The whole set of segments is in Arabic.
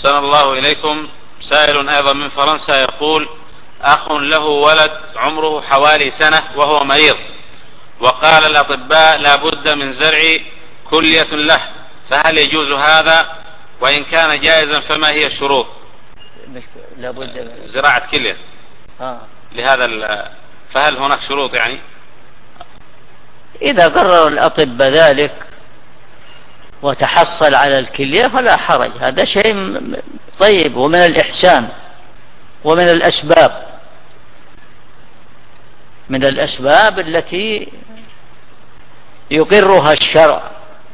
أحسن الله إليكم. سائل أيضا من فرنسا يقول: أخ له ولد عمره حوالي سنة وهو مريض، وقال الأطباء لا بد من زرع كلية له، فهل يجوز هذا؟ وإن كان جائزا فما هي الشروط؟ لا بد زراعة كلية لهذا فهل هناك شروط يعني؟ إذا قرر الأطباء ذلك وتحصل على الكلية فلا حرج، هذا شيء طيب ومن الإحسان ومن الأسباب التي يقرها الشرع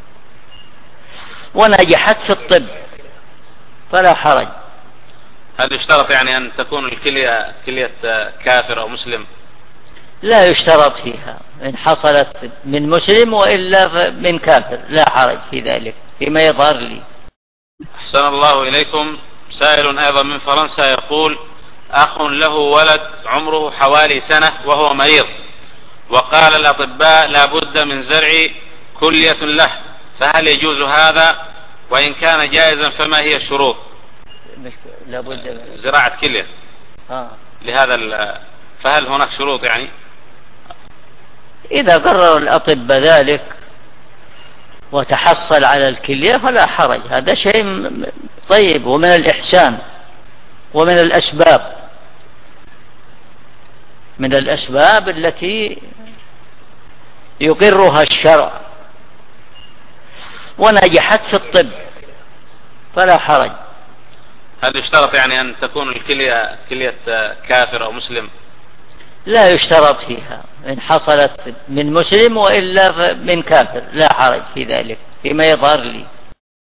ونجحت في الطب فلا حرج. هل يشترط يعني أن تكون الكلية كلية كافر أو مسلم؟ لا يشترط فيها، إن حصلت من مسلم وإلا من كافر لا حرج في ذلك فيما يظهر لي. أحسن الله إليكم. سائل أيضا من فرنسا يقول: أخ له ولد عمره حوالي سنة وهو مريض، وقال الأطباء لا بد من زرع كلية له، فهل يجوز هذا؟ وإن كان جائزا فما هي الشروط؟ لا بد زراعة كلية لهذا فهل هناك شروط يعني؟ إذا قرر الأطباء ذلك وتحصل على الكلية فلا حرج، هذا شيء طيب ومن الإحسان ومن الأسباب التي يقرها الشرع ونجحت في الطب فلا حرج. هل يشترط يعني أن تكون الكلية كلية كافر أو مسلم؟ لا يشترط فيها، إن حصلت من مسلم وإلا من كافر لا حرج في ذلك فيما يظهر لي.